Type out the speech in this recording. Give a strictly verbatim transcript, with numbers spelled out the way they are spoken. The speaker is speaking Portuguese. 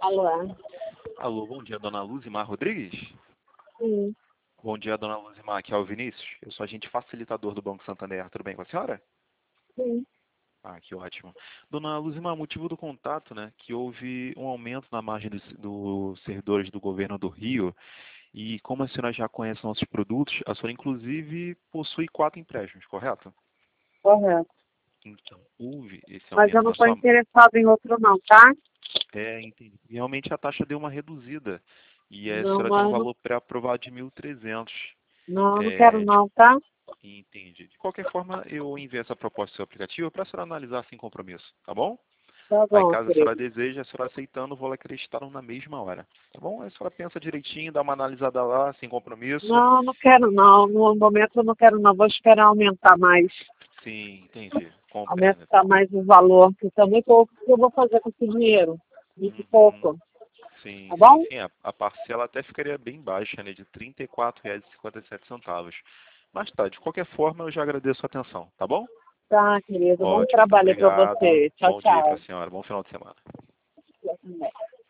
Alô? Alô, bom dia, dona Luzimar Rodrigues? Sim, Bom dia, dona Luzimar, aqui é o Vinícius. Eu sou agente facilitador do Banco Santander. Tudo bem com a senhora? sim. Ah, que ótimo. Dona Luzimar, motivo do contato, né, que houve um aumento na margem dos, dos servidores do governo do Rio e como a senhora já conhece nossos produtos, a senhora inclusive possui quatro empréstimos, correto? Correto. Então, houve esse Mas eu aumento não na estou sua... interessado em outro não, tá? É, entendi. Realmente a taxa deu uma reduzida e a Não, senhora tem um mas não, valor pré-aprovado de mil e trezentos. não, não quero É, não, tá? entendi. De qualquer forma, eu envio essa proposta do seu aplicativo para a senhora analisar sem compromisso, tá bom? Tá Aí, bom, caso a senhora querido. deseje, a senhora aceitando, vou acreditar na mesma hora, tá bom? Aí a senhora pensa direitinho, dá uma analisada lá, sem compromisso. Não, não quero não. No momento eu não quero não. Vou esperar aumentar mais. Sim, entendi. Compreendo, Aumentar então. mais o valor, que também pouco que eu vou fazer com esse dinheiro. Muito Uhum. pouco. Sim, Tá sim, bom? sim. A, a parcela até ficaria bem baixa, né? De trinta e quatro reais e cinquenta e sete centavos. Mas tá, de qualquer forma, eu já agradeço a atenção, tá bom? Tá, querido. Bom Ótimo, então trabalho para obrigado. você. Tchau, Bom dia para a tchau. senhora. Bom final de semana. Eu também.